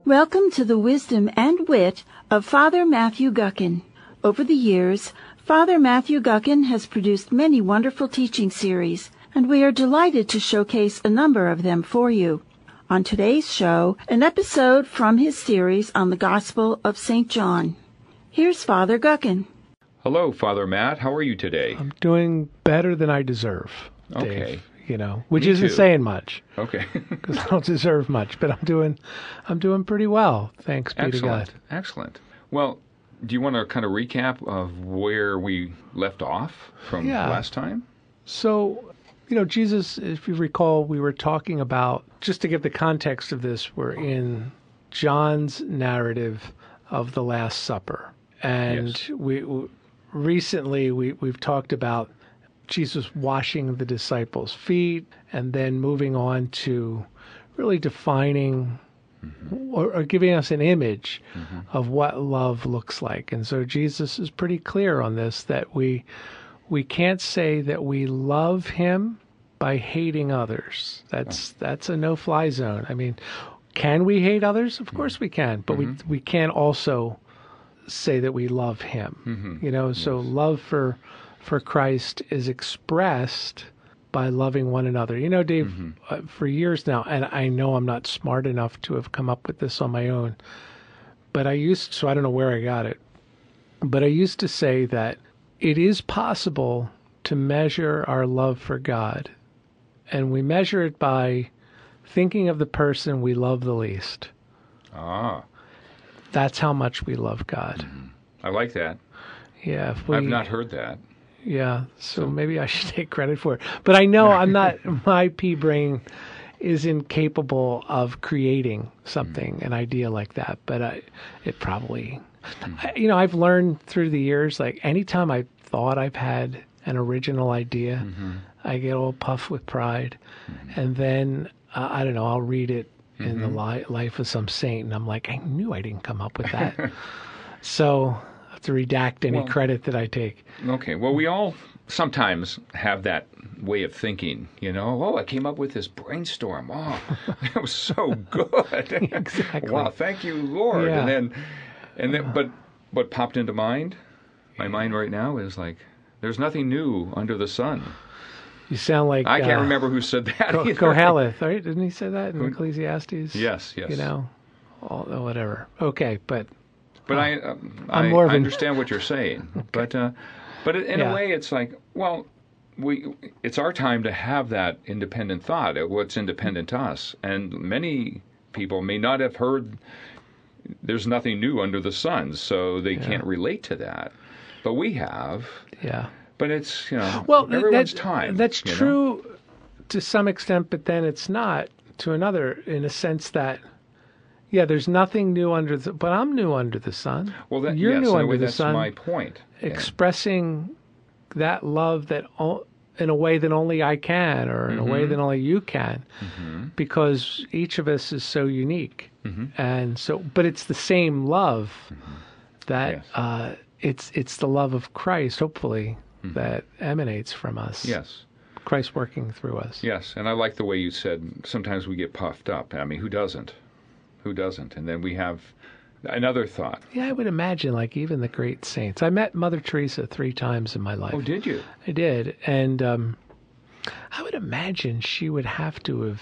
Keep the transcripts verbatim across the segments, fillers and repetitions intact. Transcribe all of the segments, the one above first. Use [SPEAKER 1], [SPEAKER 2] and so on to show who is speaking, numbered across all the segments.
[SPEAKER 1] Welcome to the wisdom and wit of Father Matthew Guckin. Over the years, Father Matthew Guckin has produced many wonderful teaching series, and we are delighted to showcase a number of them for you. On today's show, an episode from his series on the Gospel of Saint John. Here's Father Guckin.
[SPEAKER 2] Hello, Father Matt. How are you today?
[SPEAKER 3] I'm doing better than I deserve, Dave.
[SPEAKER 2] Okay.
[SPEAKER 3] You know, which
[SPEAKER 2] Me
[SPEAKER 3] isn't
[SPEAKER 2] too.
[SPEAKER 3] saying much.
[SPEAKER 2] Okay.
[SPEAKER 3] Because I don't deserve much, but I'm doing, I'm doing pretty well. Thanks be to God.
[SPEAKER 2] Excellent. Excellent. Well, do you want to kind of recap of where we left off from
[SPEAKER 3] Yeah.
[SPEAKER 2] last time?
[SPEAKER 3] So, you know, Jesus, if you recall, we were talking about, just to give the context of this, we're in John's narrative of the Last Supper. And
[SPEAKER 2] Yes.
[SPEAKER 3] we, we recently we, we've talked about Jesus washing the disciples' feet and then moving on to really defining mm-hmm. or, or giving us an image mm-hmm. of what love looks like. And so Jesus is pretty clear on this, that we we can't say that we love him by hating others. That's oh. that's a no-fly zone. I mean, can we hate others? Of course we can, but mm-hmm. we we can't also say that we love him. Mm-hmm. You know, so yes. love for for Christ is expressed by loving one another. You know, Dave, mm-hmm. uh, for years now, and I know I'm not smart enough to have come up with this on my own, but I used, so I don't know where I got it, but I used to say that it is possible to measure our love for God, and we measure it by thinking of the person we love the least.
[SPEAKER 2] Ah.
[SPEAKER 3] That's how much we love God.
[SPEAKER 2] Mm-hmm. I like that.
[SPEAKER 3] Yeah. If we,
[SPEAKER 2] I've not heard that.
[SPEAKER 3] Yeah, so, so maybe I should take credit for it. But I know I'm not, my pea brain is incapable of creating something, mm-hmm. an idea like that. But I, it probably, mm-hmm. I, you know, I've learned through the years, like anytime I thought I've had an original idea, mm-hmm. I get all puffed with pride. Mm-hmm. And then, uh, I don't know, I'll read it mm-hmm. in the li- life of some saint, and I'm like, I knew I didn't come up with that. So to redact any well, credit that I take.
[SPEAKER 2] Okay. Well, we all sometimes have that way of thinking, you know, oh, I came up with this brainstorm. Oh, that was so good.
[SPEAKER 3] Exactly.
[SPEAKER 2] Wow, thank you, Lord.
[SPEAKER 3] Yeah.
[SPEAKER 2] And then, and then, but what popped into mind, my mind right now is like, there's nothing new under the sun.
[SPEAKER 3] You sound like...
[SPEAKER 2] I can't
[SPEAKER 3] uh,
[SPEAKER 2] remember who said that
[SPEAKER 3] Go-
[SPEAKER 2] either.
[SPEAKER 3] Koheleth, right? Didn't he say that in Ecclesiastes?
[SPEAKER 2] Yes, yes.
[SPEAKER 3] You know, all, whatever. Okay, but...
[SPEAKER 2] But
[SPEAKER 3] oh,
[SPEAKER 2] I, um,
[SPEAKER 3] I'm
[SPEAKER 2] I,
[SPEAKER 3] more of
[SPEAKER 2] I
[SPEAKER 3] an...
[SPEAKER 2] understand what you're saying. Okay. But, uh, but in
[SPEAKER 3] yeah.
[SPEAKER 2] a way, it's like, well, we it's our time to have that independent thought of what's independent to us. And many people may not have heard there's nothing new under the sun, so they yeah. can't relate to that. But we have.
[SPEAKER 3] Yeah.
[SPEAKER 2] But it's, you know,
[SPEAKER 3] well,
[SPEAKER 2] everyone's
[SPEAKER 3] that,
[SPEAKER 2] time.
[SPEAKER 3] That's
[SPEAKER 2] you
[SPEAKER 3] true
[SPEAKER 2] know?
[SPEAKER 3] to some extent, but then it's not to another, in a sense that, yeah, there's nothing new under the, but I'm new under the sun.
[SPEAKER 2] Well, that,
[SPEAKER 3] You're
[SPEAKER 2] yes,
[SPEAKER 3] new
[SPEAKER 2] in a
[SPEAKER 3] under
[SPEAKER 2] way,
[SPEAKER 3] the
[SPEAKER 2] that's
[SPEAKER 3] sun.
[SPEAKER 2] my point.
[SPEAKER 3] Expressing yeah. that love that o- in a way that only I can, or in mm-hmm. a way that only you can, mm-hmm. because each of us is so unique, mm-hmm. and so. But it's the same love mm-hmm. that yes. uh, it's it's the love of Christ, hopefully, mm-hmm. that emanates from us.
[SPEAKER 2] Yes.
[SPEAKER 3] Christ working through us.
[SPEAKER 2] Yes, and I like the way you said sometimes we get puffed up. I mean, who doesn't? Who doesn't? And then we have another thought.
[SPEAKER 3] Yeah, I would imagine, like, even the great saints. I met Mother Teresa three times in my life.
[SPEAKER 2] Oh, did you?
[SPEAKER 3] I did. And um, I would imagine she would have to have,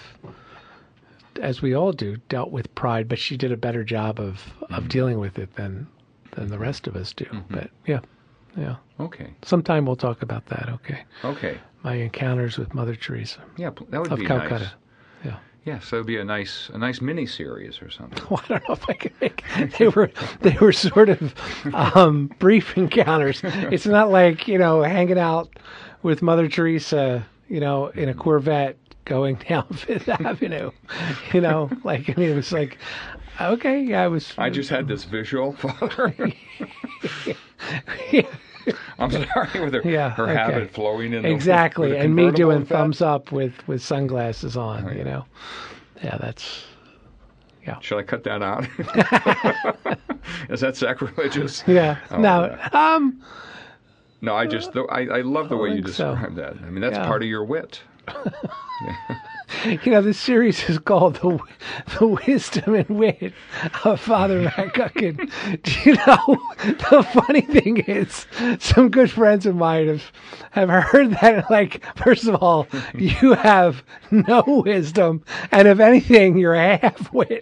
[SPEAKER 3] as we all do, dealt with pride, but she did a better job of, mm-hmm. of dealing with it than than the rest of us do. Mm-hmm. But, yeah, yeah.
[SPEAKER 2] Okay.
[SPEAKER 3] Sometime we'll talk about that, okay?
[SPEAKER 2] Okay.
[SPEAKER 3] My encounters with Mother Teresa.
[SPEAKER 2] Yeah, that would
[SPEAKER 3] of
[SPEAKER 2] be
[SPEAKER 3] Calcutta.
[SPEAKER 2] nice.
[SPEAKER 3] Yeah.
[SPEAKER 2] Yes, that would be a nice, a nice mini-series or something.
[SPEAKER 3] Well, I don't know if I can make. They were, they were sort of um, brief encounters. It's not like, you know, hanging out with Mother Teresa, you know, in a Corvette going down Fifth Avenue. You know, like, I mean, it was like, okay, yeah, I was.
[SPEAKER 2] I just had this visual, Father.
[SPEAKER 3] Yeah.
[SPEAKER 2] I'm sorry, with her,
[SPEAKER 3] yeah,
[SPEAKER 2] her
[SPEAKER 3] okay.
[SPEAKER 2] habit flowing in.
[SPEAKER 3] Exactly,
[SPEAKER 2] the,
[SPEAKER 3] and me doing
[SPEAKER 2] effect.
[SPEAKER 3] thumbs up with, with sunglasses on,
[SPEAKER 2] oh, yeah.
[SPEAKER 3] you know. Yeah, that's, yeah.
[SPEAKER 2] Should I cut that out? Is that sacrilegious?
[SPEAKER 3] Yeah.
[SPEAKER 2] Oh,
[SPEAKER 3] no,
[SPEAKER 2] yeah.
[SPEAKER 3] um...
[SPEAKER 2] No, I just, I, I love the
[SPEAKER 3] I
[SPEAKER 2] way you
[SPEAKER 3] think
[SPEAKER 2] describe
[SPEAKER 3] so.
[SPEAKER 2] that. I mean, that's
[SPEAKER 3] yeah.
[SPEAKER 2] part of your wit.
[SPEAKER 3] You know, this series is called The, the Wisdom and Wit of Father Matt Gutkin. You know, the funny thing is, some good friends of mine have, have heard that, like, first of all, you have no wisdom, and if anything, you're a half-wit.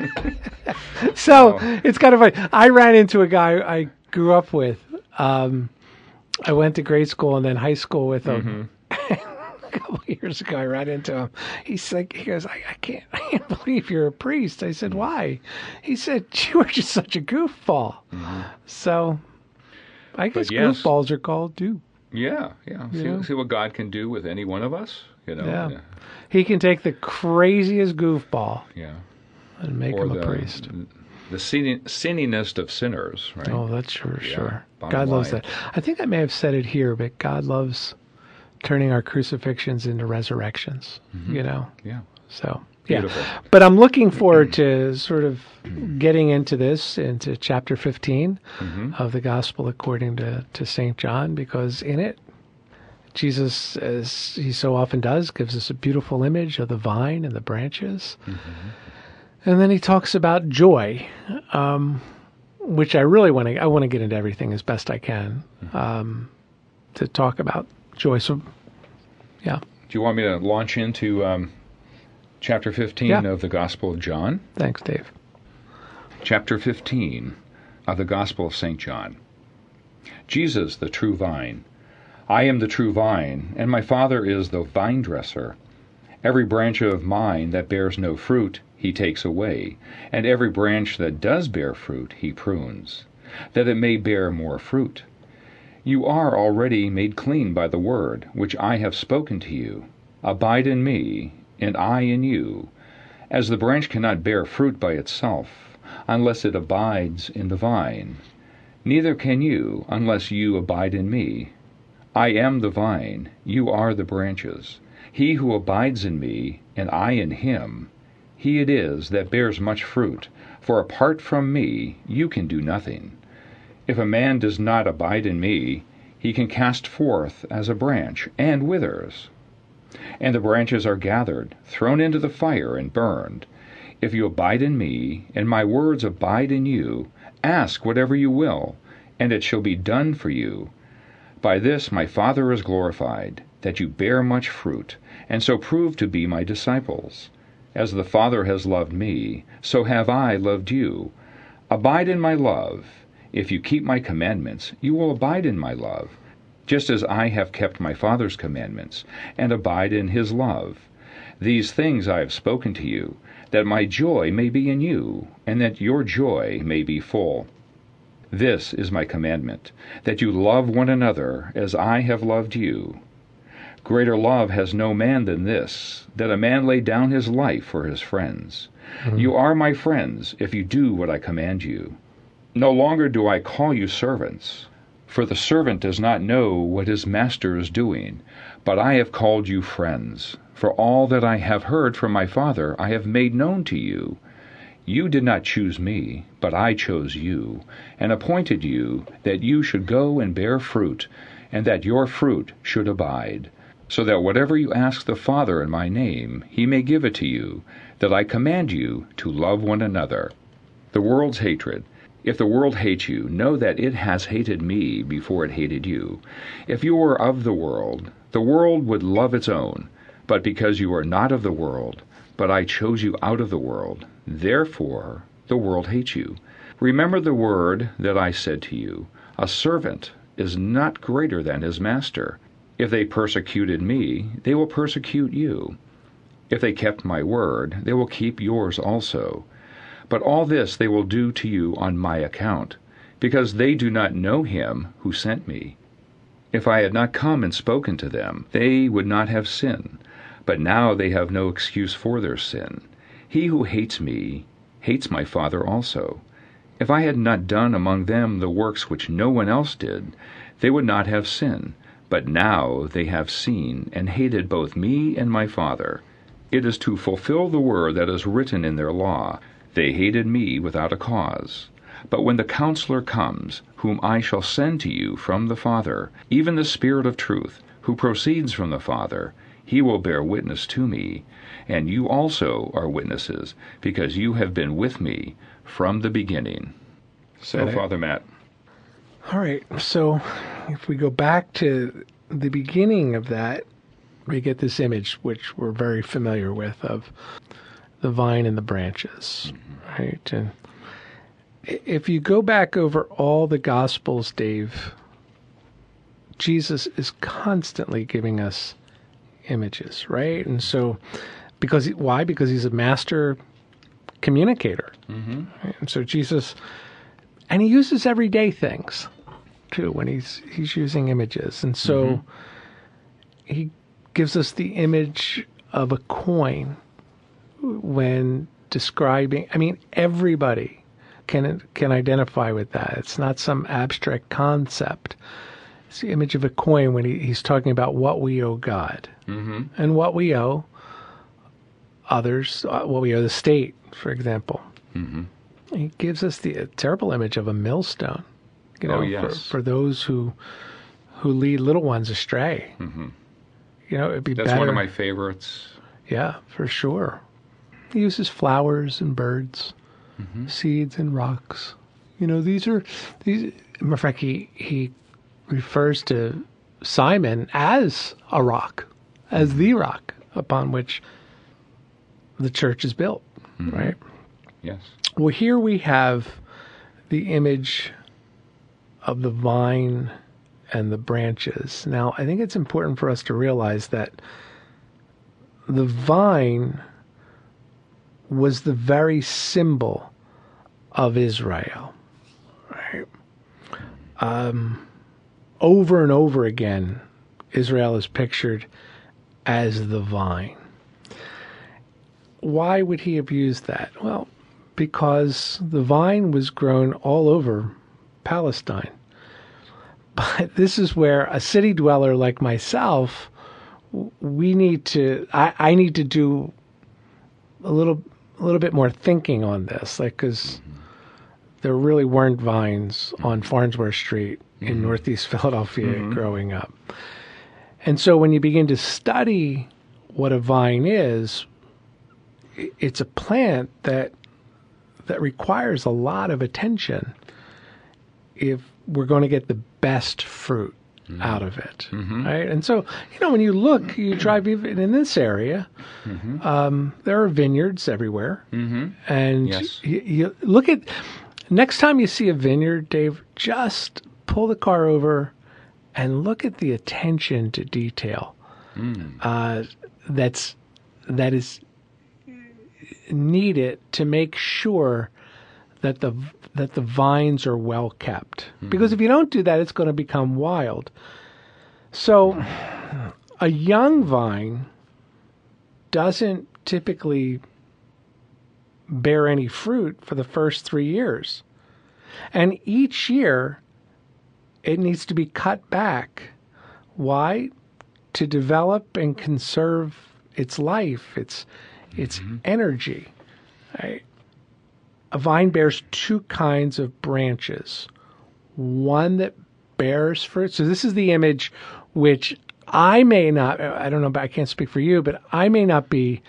[SPEAKER 3] So,
[SPEAKER 2] Oh.
[SPEAKER 3] it's kind of funny. I ran into a guy I grew up with. Um, I went to grade school and then high school with him.
[SPEAKER 2] Mm-hmm.
[SPEAKER 3] A couple of years ago, I ran into him. He's like, he goes, I, I can't, I can't believe you're a priest. I said, why? He said, you were just such a goofball.
[SPEAKER 2] Mm-hmm.
[SPEAKER 3] So, I guess
[SPEAKER 2] yes.
[SPEAKER 3] goofballs are called too.
[SPEAKER 2] Yeah, yeah. See,
[SPEAKER 3] Yeah.
[SPEAKER 2] see what God can do with any one of us, you know.
[SPEAKER 3] Yeah.
[SPEAKER 2] Yeah.
[SPEAKER 3] He can take the craziest goofball
[SPEAKER 2] yeah.
[SPEAKER 3] and make
[SPEAKER 2] Or
[SPEAKER 3] him a
[SPEAKER 2] the,
[SPEAKER 3] priest.
[SPEAKER 2] the sin- sinninest of sinners, right?
[SPEAKER 3] Oh, that's sure,
[SPEAKER 2] Yeah,
[SPEAKER 3] sure.
[SPEAKER 2] bottom
[SPEAKER 3] God loves
[SPEAKER 2] line.
[SPEAKER 3] that. I think I may have said it here, but God loves turning our crucifixions into resurrections. You know,
[SPEAKER 2] Yeah.
[SPEAKER 3] so. Yeah,
[SPEAKER 2] Beautiful.
[SPEAKER 3] but I'm looking forward to sort of getting into this, into chapter fifteen
[SPEAKER 2] Mm-hmm.
[SPEAKER 3] of the Gospel according to, to Saint John, because in it, Jesus, as he so often does, gives us a beautiful image of the vine and the branches.
[SPEAKER 2] Mm-hmm.
[SPEAKER 3] And then he talks about joy, um, which I really want to, I want to get into everything as best I can um, to talk about joy. So, yeah.
[SPEAKER 2] Do you want me to launch into um, chapter fifteen
[SPEAKER 3] Yeah.
[SPEAKER 2] of the Gospel of John?
[SPEAKER 3] Thanks, Dave.
[SPEAKER 2] Chapter fifteen of the Gospel of Saint John. Jesus, the true vine. I am the true vine, and my Father is the vine dresser. Every branch of mine that bears no fruit, he takes away, and every branch that does bear fruit, he prunes, that it may bear more fruit. You are already made clean by the word which I have spoken to you. Abide in me, and I in you. As the branch cannot bear fruit by itself, unless it abides in the vine, neither can you unless you abide in me. I am the vine, you are the branches. He who abides in me, and I in him, he it is that bears much fruit, for apart from me you can do nothing. If a man does not abide in me, he can cast forth as a branch, and withers. And the branches are gathered, thrown into the fire, and burned. If you abide in me, and my words abide in you, ask whatever you will, and it shall be done for you. By this my Father is glorified, that you bear much fruit, and so prove to be my disciples. As the Father has loved me, so have I loved you. Abide in my love. If you keep my commandments, you will abide in my love, just as I have kept my Father's commandments, and abide in his love. These things I have spoken to you, that my joy may be in you, and that your joy may be full. This is my commandment, that you love one another as I have loved you. Greater love has no man than this, that a man lay down his life for his friends. Mm-hmm. You are my friends if you do what I command you. No longer do I call you servants, for the servant does not know what his master is doing, but I have called you friends, for all that I have heard from my Father I have made known to you. You did not choose me, but I chose you, and appointed you that you should go and bear fruit, and that your fruit should abide, so that whatever you ask the Father in my name, he may give it to you, that I command you to love one another. The world's hatred. If the world hates you, know that it has hated me before it hated you. If you were of the world, the world would love its own, but because you are not of the world, but I chose you out of the world, therefore the world hates you. Remember the word that I said to you, a servant is not greater than his master. If they persecuted me, they will persecute you. If they kept my word, they will keep yours also. But all this they will do to you on my account, because they do not know him who sent me. If I had not come and spoken to them, they would not have sin. But now they have no excuse for their sin. He who hates me hates my Father also. If I had not done among them the works which no one else did, they would not have sin. But now they have seen and hated both me and my Father. It is to fulfill the word that is written in their law. They hated me without a cause. But when the Counselor comes, whom I shall send to you from the Father, even the Spirit of truth, who proceeds from the Father, He will bear witness to me, and you also are witnesses, because you have been with me from the beginning. So,
[SPEAKER 3] That-
[SPEAKER 2] Father Matt.
[SPEAKER 3] All right. So if we go back to the beginning of that, we get this image, which we're very familiar with, of the vine and the branches, mm-hmm. right? And if you go back over all the Gospels, Dave, Jesus is constantly giving us images, right? And so, because why? Because he's a master communicator. Mm-hmm. Right? And so Jesus, and he uses everyday things too when he's he's using images. And so mm-hmm. he gives us the image of a coin when describing. I mean, everybody can can identify with that. It's not some abstract concept. It's the image of a coin when he, he's talking about what we owe God mm-hmm. and what we owe others, uh, what we owe the state, for example. Mm-hmm. He gives us the uh, terrible image of a millstone, you know,
[SPEAKER 2] oh, yes.
[SPEAKER 3] for, for those who who lead little ones astray. Mm-hmm. You know, it'd be
[SPEAKER 2] That's
[SPEAKER 3] better.
[SPEAKER 2] one of my favorites.
[SPEAKER 3] Yeah, for sure. He uses flowers and birds, mm-hmm. seeds and rocks. You know, these are these. Matter of fact, he he refers to Simon as a rock, as the rock upon which the church is built, mm-hmm. right?
[SPEAKER 2] Yes.
[SPEAKER 3] Well, here we have the image of the vine and the branches. Now, I think it's important for us to realize that the vine was the very symbol of Israel, right? Um, over and over again, Israel is pictured as the vine. Why would he have used that? Well, because the vine was grown all over Palestine. But this is where a city dweller like myself, we need to, I, I need to do a little, a little bit more thinking on this, like, because there really weren't vines on Farnsworth Street in mm-hmm. Northeast Philadelphia mm-hmm. growing up. And so when you begin to study what a vine is, it's a plant that that requires a lot of attention if we're going to get the best fruit mm-hmm. out of it, mm-hmm. right? And so, you know, when you look, you drive even in this area, mm-hmm. um, there are vineyards everywhere. Mm-hmm. And yes. you, you look at, next time you see a vineyard, Dave, just pull the car over and look at the attention to detail mm. uh, that's, that is needed to make sure that the that the vines are well kept. Mm-hmm. Because if you don't do that, it's going to become wild. So a young vine doesn't typically bear any fruit for the first three years. And each year, it needs to be cut back. Why? To develop and conserve its life, its its mm-hmm. energy. Right? A vine bears two kinds of branches. One that bears fruit. So this is the image which I may not, I don't know, but I can't speak for you, but I may not be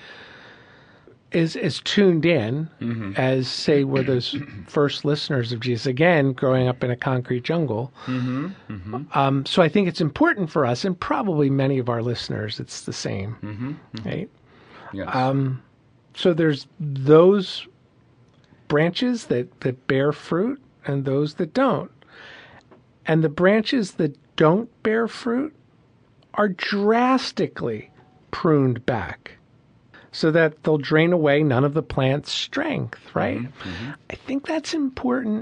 [SPEAKER 3] as, as tuned in mm-hmm. as, say, were those first listeners of Jesus, again, growing up in a concrete jungle. Mm-hmm. Mm-hmm. Um, so I think it's important for us, and probably many of our listeners, it's the same, mm-hmm. Mm-hmm. right?
[SPEAKER 2] Yes.
[SPEAKER 3] Um, so there's those branches that, that bear fruit and those that don't. And the branches that don't bear fruit are drastically pruned back so that they'll drain away none of the plant's strength, right? Mm-hmm, mm-hmm. I think that's important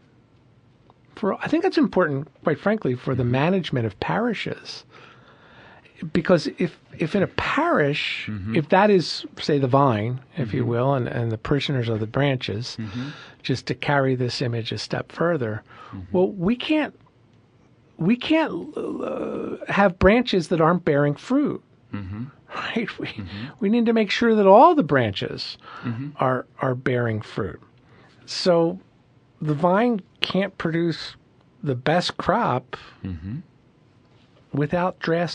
[SPEAKER 3] for, I think that's important, quite frankly, for the management of parishes. Because if, if in a parish, mm-hmm. if that is, say, the vine, if mm-hmm. you will, and, and the parishioners are the branches, mm-hmm. just to carry this image a step further, mm-hmm. well, we can't, we can't uh, have branches that aren't bearing fruit, mm-hmm. right? We, mm-hmm. we need to make sure that all the branches mm-hmm. are, are bearing fruit. So the vine can't produce the best crop mm-hmm. without drastic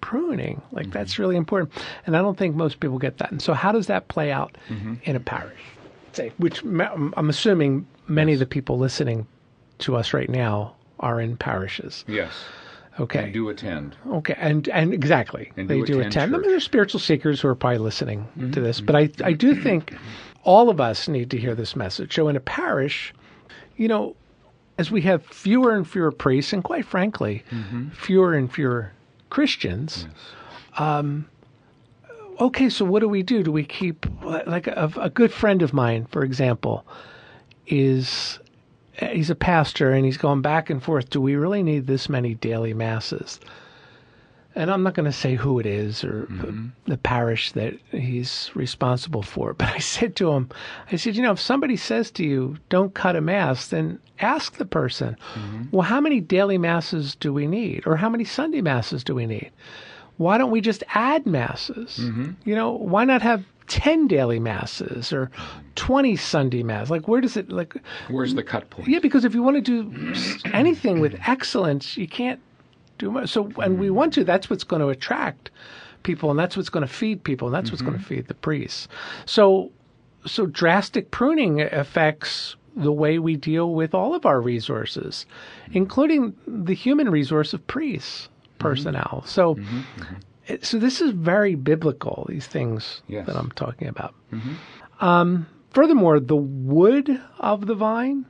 [SPEAKER 3] pruning. Like mm-hmm. that's really important. And I don't think most people get that. And so how does that play out mm-hmm. in a parish? Say, which I'm assuming many yes. of the people listening to us right now are in parishes.
[SPEAKER 2] Yes.
[SPEAKER 3] Okay.
[SPEAKER 2] And do attend.
[SPEAKER 3] Okay. And and exactly.
[SPEAKER 2] And
[SPEAKER 3] they
[SPEAKER 2] do
[SPEAKER 3] do
[SPEAKER 2] attend.
[SPEAKER 3] attend. I
[SPEAKER 2] Church.
[SPEAKER 3] mean, there's spiritual seekers who are probably listening
[SPEAKER 2] mm-hmm.
[SPEAKER 3] to this. But I, I do think all of us need to hear this message. So in a parish, you know, as we have fewer and fewer priests, and quite frankly, mm-hmm. fewer and fewer Christians, yes. um, okay, so what do we do? Do we keep, like a, a good friend of mine, for example, is, he's a pastor and he's going back and forth. Do we really need this many daily masses? And I'm not going to say who it is or mm-hmm. the, the parish that he's responsible for. But I said to him, I said, you know, if somebody says to you, don't cut a mass, then ask the person, mm-hmm. well, how many daily masses do we need? Or how many Sunday masses do we need? Why don't we just add masses? Mm-hmm. You know, why not have ten daily masses or twenty Sunday masses? Like, where does it, like...
[SPEAKER 2] Where's the cut point?
[SPEAKER 3] Yeah, because if you want to do anything with excellence, you can't do much. So, and we want to, that's what's going to attract people, and that's what's going to feed people, and that's mm-hmm. what's going to feed the priests. So, so drastic pruning affects the way we deal with all of our resources, including the human resource of priests, personnel. Mm-hmm. So, mm-hmm. Mm-hmm. so this is very biblical, these things yes. that I'm talking about. Mm-hmm. Um, furthermore, the wood of the vine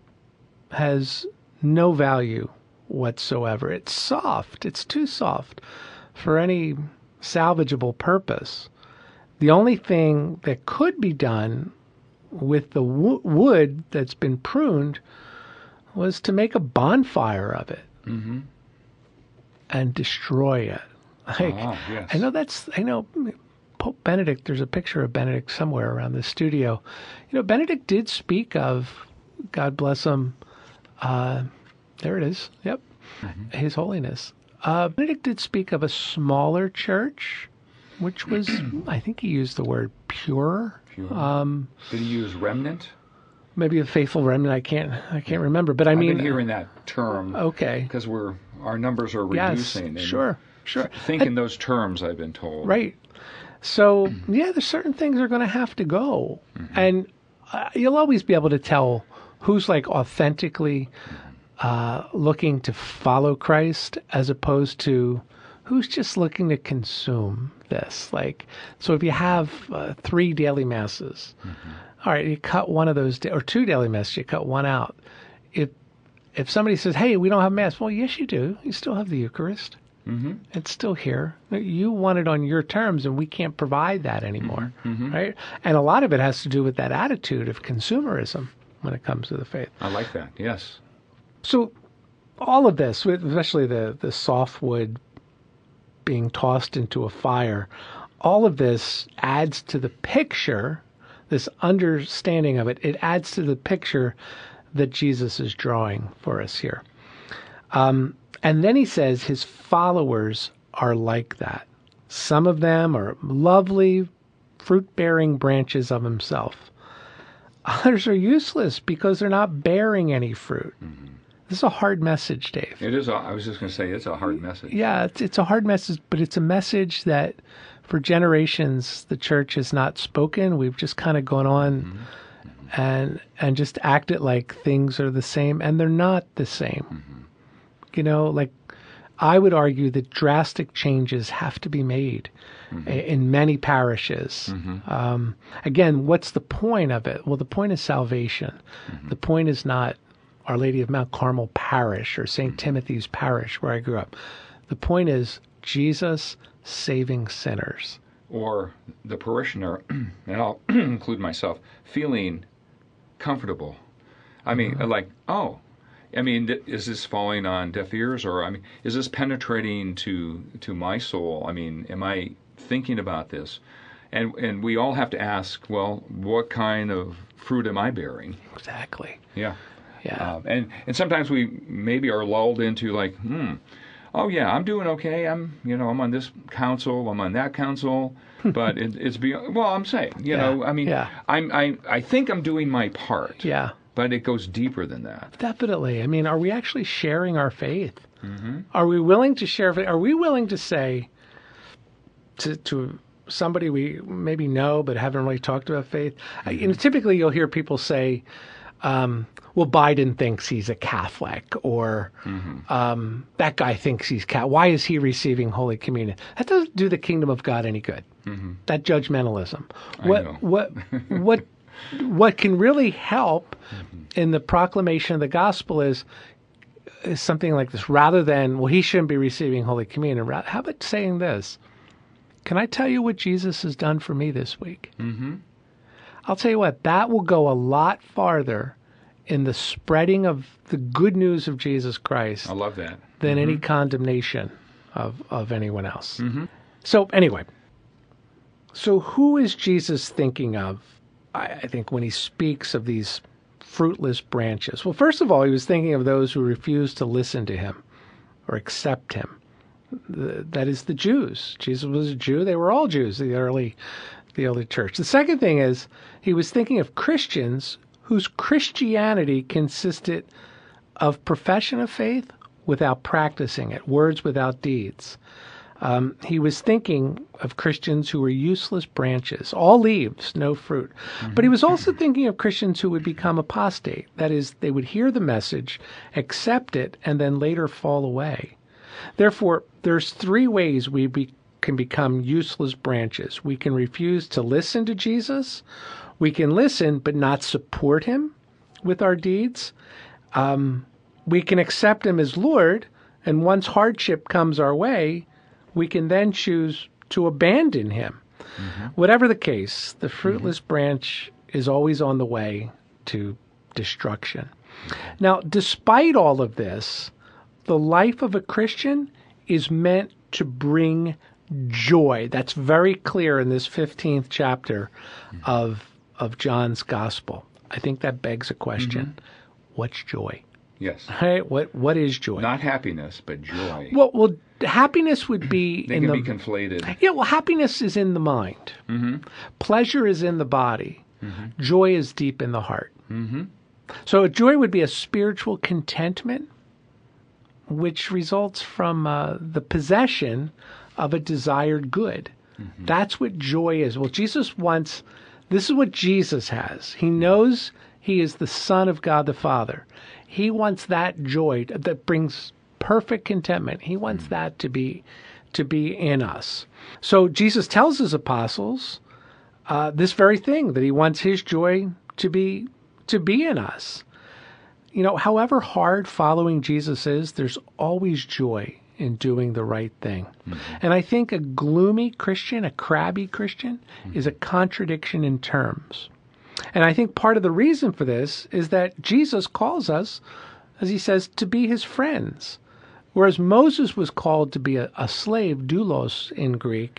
[SPEAKER 3] has no value whatsoever. It's soft. It's too soft for any salvageable purpose. The only thing that could be done with the wo- wood that's been pruned was to make a bonfire of it mm-hmm. and destroy it. Like,
[SPEAKER 2] ah, yes.
[SPEAKER 3] I know that's, I know Pope Benedict, there's a picture of Benedict somewhere around the studio. You know, Benedict did speak of, God bless him, uh, there it is. Yep. Mm-hmm. His Holiness. Uh, Benedict did speak of a smaller church, which was, I think he used the word pure.
[SPEAKER 2] Pure.
[SPEAKER 3] Um,
[SPEAKER 2] did he use remnant?
[SPEAKER 3] Maybe a faithful remnant. I can't. I can't remember. But I
[SPEAKER 2] I've
[SPEAKER 3] mean,
[SPEAKER 2] been hearing that term.
[SPEAKER 3] Okay.
[SPEAKER 2] Because we're our numbers are reducing.
[SPEAKER 3] Yes. Sure. Sure.
[SPEAKER 2] Think in those terms. I've been told.
[SPEAKER 3] Right. So yeah, there's certain things are going to have to go, mm-hmm. and uh, you'll always be able to tell who's like authentically uh, looking to follow Christ as opposed to who's just looking to consume this. Like, so if you have uh, three daily masses, mm-hmm. all right, you cut one of those, da- or two daily masses, you cut one out. If if somebody says, hey, we don't have mass, well, yes, you do. You still have the Eucharist. Mm-hmm. It's still here. You want it on your terms, and we can't provide that anymore, mm-hmm. right? And a lot of it has to do with that attitude of consumerism when it comes to the faith.
[SPEAKER 2] I like that, yes.
[SPEAKER 3] So all of this, especially the, the softwood being tossed into a fire, all of this adds to the picture, this understanding of it, it adds to the picture that Jesus is drawing for us here. Um, and then he says his followers are like that. Some of them are lovely, fruit-bearing branches of himself. Others are useless because they're not bearing any fruit. Mm-hmm. This is a hard message, Dave.
[SPEAKER 2] It is. A, I was just going to say it's a hard message.
[SPEAKER 3] Yeah, it's, it's a hard message, but it's a message that for generations the church has not spoken. We've just kind of gone on mm-hmm. and and just acted like things are the same, and they're not the same. Mm-hmm. You know, like I would argue that drastic changes have to be made mm-hmm. in many parishes. Mm-hmm. Um, again, what's the point of it? Well, the point is salvation. Mm-hmm. The point is not Our Lady of Mount Carmel Parish or Saint Mm-hmm. Timothy's Parish, where I grew up. The point is Jesus saving sinners.
[SPEAKER 2] Or the parishioner, and I'll include myself, feeling comfortable. I mean, mm-hmm. like, oh, I mean, is this falling on deaf ears, or I mean, is this penetrating to to my soul? I mean, am I thinking about this? And and we all have to ask, well, what kind of fruit am I bearing?
[SPEAKER 3] Exactly.
[SPEAKER 2] Yeah.
[SPEAKER 3] Yeah.
[SPEAKER 2] Uh, and and sometimes we maybe are lulled into like, hmm, oh yeah, I'm doing okay. I'm you know I'm on this council, I'm on that council, but it, it's beyond. Well, I'm saying, you
[SPEAKER 3] yeah.
[SPEAKER 2] know, I mean,
[SPEAKER 3] yeah.
[SPEAKER 2] I'm I I think I'm doing my part.
[SPEAKER 3] Yeah.
[SPEAKER 2] But it goes deeper than that.
[SPEAKER 3] Definitely. I mean, are we actually sharing our faith?
[SPEAKER 2] Mm-hmm.
[SPEAKER 3] Are we willing to share? Are we willing to say, to, to somebody we maybe know but haven't really talked about faith, mm-hmm. you know, typically you'll hear people say, um, well, Biden thinks he's a Catholic, or mm-hmm. um, that guy thinks he's Catholic. Why is he receiving Holy Communion? That doesn't do the kingdom of God any good. Mm-hmm. That judgmentalism.
[SPEAKER 2] I
[SPEAKER 3] what
[SPEAKER 2] know.
[SPEAKER 3] what what what can really help mm-hmm. in the proclamation of the gospel is is something like this. Rather than, well, he shouldn't be receiving Holy Communion. How about saying this? Can I tell you what Jesus has done for me this week? Mm-hmm. I'll tell you what, that will go a lot farther in the spreading of the good news of Jesus Christ.
[SPEAKER 2] I love that.
[SPEAKER 3] Than
[SPEAKER 2] mm-hmm.
[SPEAKER 3] any condemnation of, of anyone else.
[SPEAKER 2] Mm-hmm.
[SPEAKER 3] So anyway, so who is Jesus thinking of, I, I think, when he speaks of these fruitless branches? Well, first of all, he was thinking of those who refused to listen to him or accept him. The, that is the Jews. Jesus was a Jew. They were all Jews, the early the early church. The second thing is he was thinking of Christians whose Christianity consisted of profession of faith without practicing it, words without deeds. Um, he was thinking of Christians who were useless branches, all leaves, no fruit. Mm-hmm. But he was also thinking of Christians who would become apostate. That is, they would hear the message, accept it, and then later fall away. Therefore, there's three ways we be, can become useless branches. We can refuse to listen to Jesus. We can listen but not support him with our deeds. Um, we can accept him as Lord, and once hardship comes our way, we can then choose to abandon him. Mm-hmm. Whatever the case, the fruitless mm-hmm. branch is always on the way to destruction. Now, despite all of this, the life of a Christian is meant to bring joy. That's very clear in this fifteenth chapter mm-hmm. of of John's Gospel. I think that begs a question. Mm-hmm. What's joy?
[SPEAKER 2] Yes.
[SPEAKER 3] Right? What What is joy?
[SPEAKER 2] Not happiness, but joy.
[SPEAKER 3] Well, well, happiness would be
[SPEAKER 2] they
[SPEAKER 3] in
[SPEAKER 2] can
[SPEAKER 3] the,
[SPEAKER 2] be conflated.
[SPEAKER 3] Yeah, well, happiness is in the mind. Mm-hmm. Pleasure is in the body. Mm-hmm. Joy is deep in the heart. Mm-hmm. So joy would be a spiritual contentment which results from uh, the possession of a desired good. Mm-hmm. That's what joy is. Well, Jesus wants, this is what Jesus has. He knows he is the Son of God the Father. He wants that joy that brings perfect contentment. He wants mm-hmm. that to be to be in us. So Jesus tells his apostles uh, this very thing, that he wants his joy to be to be in us. You know, however hard following Jesus is, there's always joy in doing the right thing. Mm-hmm. And I think a gloomy Christian, a crabby Christian, mm-hmm. is a contradiction in terms. And I think part of the reason for this is that Jesus calls us, as he says, to be his friends. Whereas Moses was called to be a, a slave, doulos in Greek,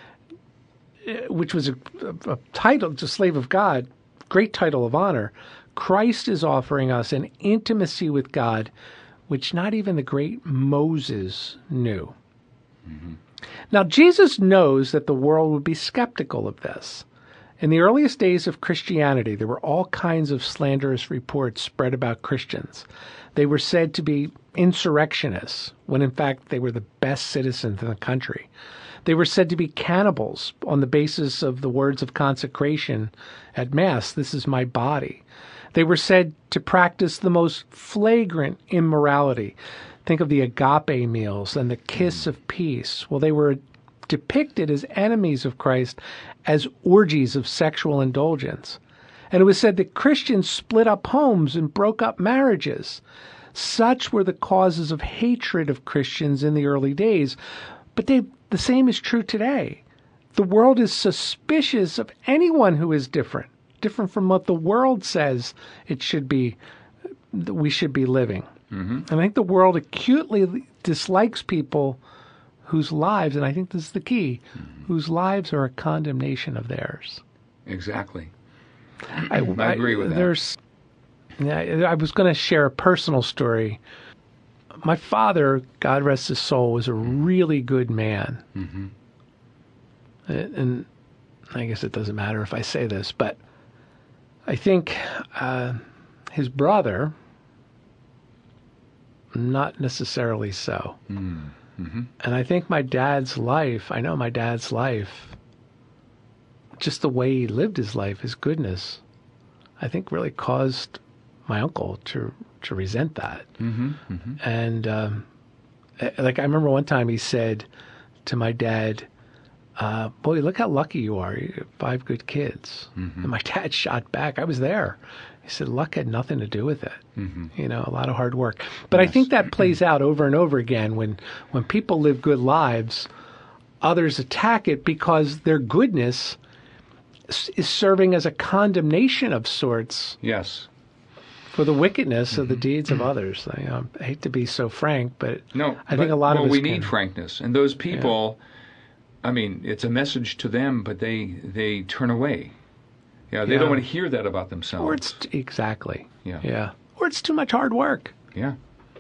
[SPEAKER 3] which was a, a, a title, a slave of God, great title of honor. Christ is offering us an intimacy with God which not even the great Moses knew. Mm-hmm. Now, Jesus knows that the world would be skeptical of this. In the earliest days of Christianity, there were all kinds of slanderous reports spread about Christians. They were said to be insurrectionists, when in fact they were the best citizens in the country. They were said to be cannibals on the basis of the words of consecration at Mass, "This is my body." They were said to practice the most flagrant immorality. Think of the agape meals and the kiss of peace. Well, they were depicted as enemies of Christ, as orgies of sexual indulgence. And it was said that Christians split up homes and broke up marriages. Such were the causes of hatred of Christians in the early days. But they, the same is true today. The world is suspicious of anyone who is different. different from what the world says it should be, that we should be living. Mm-hmm. And I think the world acutely dislikes people whose lives, and I think this is the key, mm-hmm. whose lives are a condemnation of theirs.
[SPEAKER 2] Exactly.
[SPEAKER 3] I,
[SPEAKER 2] I agree with
[SPEAKER 3] I,
[SPEAKER 2] that.
[SPEAKER 3] There's, I was going to share a personal story. My father, God rest his soul, was a really good man. Mm-hmm. And I guess it doesn't matter if I say this, but I think uh, his brother, not necessarily so. Mm.
[SPEAKER 2] Mm-hmm.
[SPEAKER 3] And I think my dad's life, I know my dad's life, just the way he lived his life, his goodness, I think really caused my uncle to to resent that.
[SPEAKER 2] Mm-hmm. Mm-hmm.
[SPEAKER 3] And um, like I remember one time he said to my dad, uh, boy, look how lucky you are. You have five good kids.
[SPEAKER 2] Mm-hmm.
[SPEAKER 3] And my dad shot back. I was there. He said, luck had nothing to do with it.
[SPEAKER 2] Mm-hmm.
[SPEAKER 3] You know, a lot of hard work. But
[SPEAKER 2] Yes.
[SPEAKER 3] I think that plays out over and over again when, when people live good lives, others attack it because their goodness s- is serving as a condemnation of sorts
[SPEAKER 2] Yes.
[SPEAKER 3] for the wickedness of the
[SPEAKER 2] Mm-hmm.
[SPEAKER 3] deeds of others. I, um, I hate to be so frank, but
[SPEAKER 2] No,
[SPEAKER 3] I think
[SPEAKER 2] but-
[SPEAKER 3] a lot
[SPEAKER 2] well,
[SPEAKER 3] of us
[SPEAKER 2] we
[SPEAKER 3] can.
[SPEAKER 2] need frankness, and those people. I mean, it's a message to them, but they they turn away. Yeah, they
[SPEAKER 3] Yeah.
[SPEAKER 2] don't want to hear that about themselves.
[SPEAKER 3] Or it's exactly.
[SPEAKER 2] Yeah.
[SPEAKER 3] Yeah. Or it's too much hard work.
[SPEAKER 2] Yeah.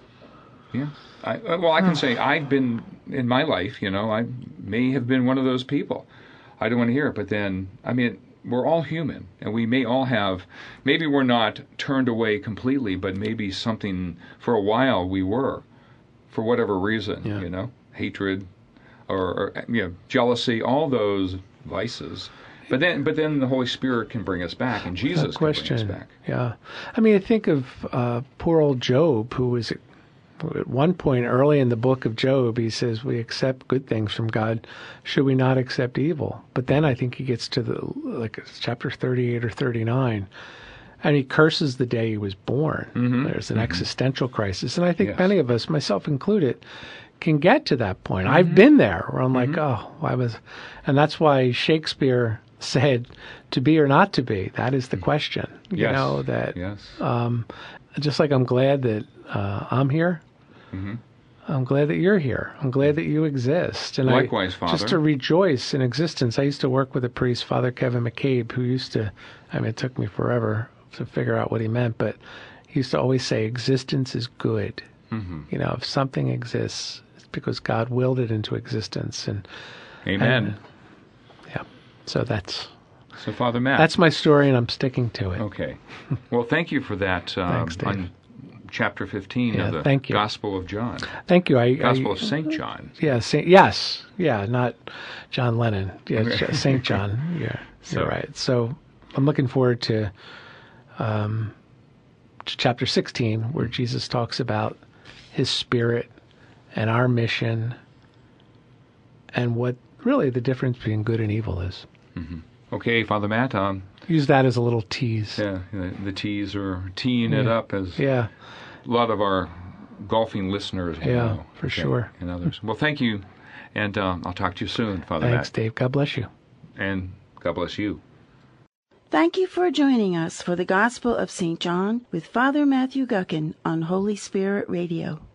[SPEAKER 2] Yeah. I, uh, well, I can say I've been in my life. You know, I may have been one of those people. I don't want to hear it, but then I mean, we're all human, and we may all have. Maybe we're not turned away completely, but maybe something for a while we were, for whatever reason.
[SPEAKER 3] Yeah.
[SPEAKER 2] You know, hatred. Or, or you know, jealousy, all those vices, but then, but then the Holy Spirit can bring us back, and Jesus
[SPEAKER 3] Without question.
[SPEAKER 2] can bring us back.
[SPEAKER 3] Yeah. I mean, I think of uh, poor old Job, who was at one point early in the book of Job, he says, we accept good things from God. Should we not accept evil? But then I think he gets to the, like, it's chapter thirty-eight or thirty-nine, and he curses the day he was born.
[SPEAKER 2] Mm-hmm.
[SPEAKER 3] There's an
[SPEAKER 2] Mm-hmm.
[SPEAKER 3] existential crisis. And I think
[SPEAKER 2] Yes.
[SPEAKER 3] many of us, myself included, can get to that point.
[SPEAKER 2] Mm-hmm.
[SPEAKER 3] I've been there where I'm like,
[SPEAKER 2] Mm-hmm.
[SPEAKER 3] oh, why was, and that's why Shakespeare said, to be or not to be, that is the question. You
[SPEAKER 2] Yes.
[SPEAKER 3] know, that
[SPEAKER 2] Yes.
[SPEAKER 3] um, just like I'm glad that uh, I'm here,
[SPEAKER 2] Mm-hmm.
[SPEAKER 3] I'm glad that you're here. I'm glad that you exist. And
[SPEAKER 2] Likewise,
[SPEAKER 3] I,
[SPEAKER 2] Father.
[SPEAKER 3] just to rejoice in existence. I used to work with a priest, Father Kevin McCabe, who used to, I mean, it took me forever to figure out what he meant, but he used to always say, existence is good.
[SPEAKER 2] Mm-hmm.
[SPEAKER 3] You know, if something exists, it's because God willed it into existence. And
[SPEAKER 2] Amen.
[SPEAKER 3] and, yeah, so that's
[SPEAKER 2] so, Father Matt.
[SPEAKER 3] that's my story, and I'm sticking to it.
[SPEAKER 2] okay. Well, thank you for that. Um,
[SPEAKER 3] Thanks, Dave.
[SPEAKER 2] On chapter fifteen
[SPEAKER 3] Yeah,
[SPEAKER 2] of the
[SPEAKER 3] thank you.
[SPEAKER 2] Gospel of John,
[SPEAKER 3] Thank you. I,
[SPEAKER 2] Gospel
[SPEAKER 3] I,
[SPEAKER 2] of Saint John.
[SPEAKER 3] Yeah, Saint, yes, yeah, not John Lennon. Yeah,
[SPEAKER 2] Okay.
[SPEAKER 3] Saint John. Yeah,
[SPEAKER 2] So-
[SPEAKER 3] you're right. So I'm looking forward to, um, to chapter sixteen, where Jesus talks about His Spirit and our mission, and what really the difference between good and evil is.
[SPEAKER 2] Okay, Father Matt. Um,
[SPEAKER 3] Use that as a little tease.
[SPEAKER 2] yeah, the, the teas are teeing it
[SPEAKER 3] Yeah.
[SPEAKER 2] up as
[SPEAKER 3] Yeah,
[SPEAKER 2] a lot of our golfing listeners will
[SPEAKER 3] Yeah,
[SPEAKER 2] know.
[SPEAKER 3] for sure.
[SPEAKER 2] And others. Well, thank you, and um, I'll talk to you soon, Father
[SPEAKER 3] thanks,
[SPEAKER 2] Matt.
[SPEAKER 3] Dave. God bless you.
[SPEAKER 2] And God bless you.
[SPEAKER 1] Thank you for joining us for the Gospel of Saint John with Father Matthew Guckin on Holy Spirit Radio.